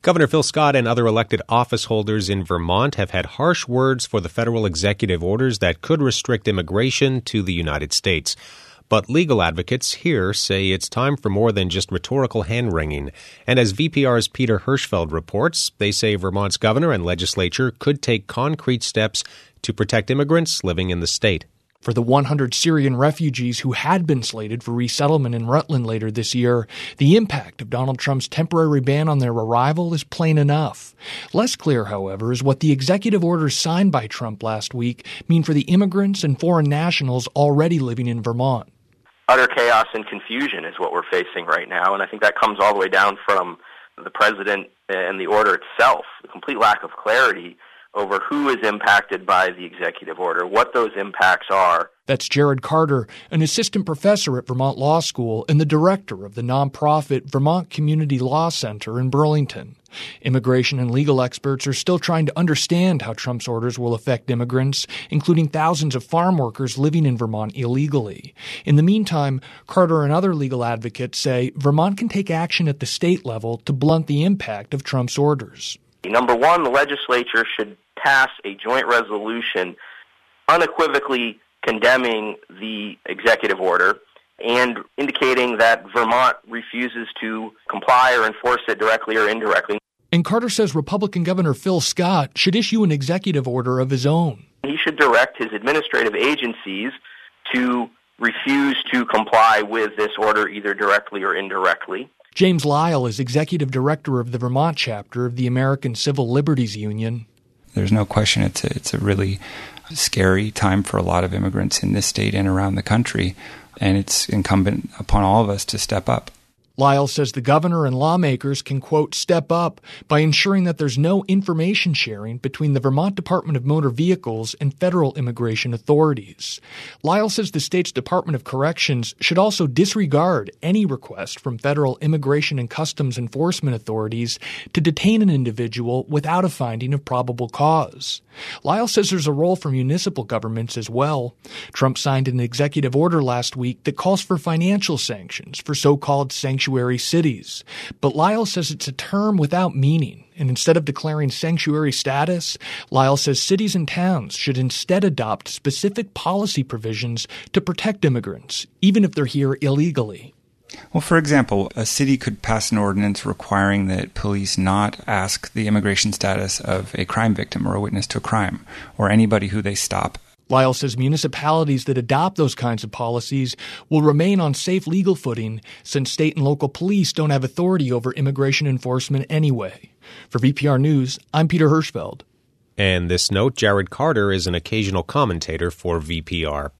Governor Phil Scott and other elected office holders in Vermont have had harsh words for the federal executive orders that could restrict immigration to the United States. But legal advocates here say it's time for more than just rhetorical hand-wringing. And as VPR's Peter Hirschfeld reports, they say Vermont's governor and legislature could take concrete steps to protect immigrants living in the state. For the 100 Syrian refugees who had been slated for resettlement in Rutland later this year, the impact of Donald Trump's temporary ban on their arrival is plain enough. Less clear, however, is what the executive orders signed by Trump last week mean for the immigrants and foreign nationals already living in Vermont. Utter chaos and confusion is what we're facing right now, and I think that comes all the way down from the president and the order itself, the complete lack of clarity over who is impacted by the executive order, what those impacts are. That's Jared Carter, an assistant professor at Vermont Law School and the director of the nonprofit Vermont Community Law Center in Burlington. Immigration and legal experts are still trying to understand how Trump's orders will affect immigrants, including thousands of farm workers living in Vermont illegally. In the meantime, Carter and other legal advocates say Vermont can take action at the state level to blunt the impact of Trump's orders. Number one, the legislature should pass a joint resolution unequivocally condemning the executive order and indicating that Vermont refuses to comply or enforce it directly or indirectly. And Carter says Republican Governor Phil Scott should issue an executive order of his own. He should direct his administrative agencies to refuse to comply with this order either directly or indirectly. James Lyle is executive director of the Vermont chapter of the American Civil Liberties Union. There's no question it's a really scary time for a lot of immigrants in this state and around the country, and it's incumbent upon all of us to step up. Lyle says the governor and lawmakers can, quote, step up by ensuring that there's no information sharing between the Vermont Department of Motor Vehicles and federal immigration authorities. Lyle says the state's Department of Corrections should also disregard any request from federal immigration and customs enforcement authorities to detain an individual without a finding of probable cause. Lyle says there's a role for municipal governments as well. Trump signed an executive order last week that calls for financial sanctions for so-called sanctuary cities. But Lyle says it's a term without meaning, and instead of declaring sanctuary status, Lyle says cities and towns should instead adopt specific policy provisions to protect immigrants, even if they're here illegally. Well, for example, a city could pass an ordinance requiring that police not ask the immigration status of a crime victim or a witness to a crime, or anybody who they stop. Lyle says municipalities that adopt those kinds of policies will remain on safe legal footing since state and local police don't have authority over immigration enforcement anyway. For VPR News, I'm Peter Hirschfeld. And this note, Jared Carter is an occasional commentator for VPR.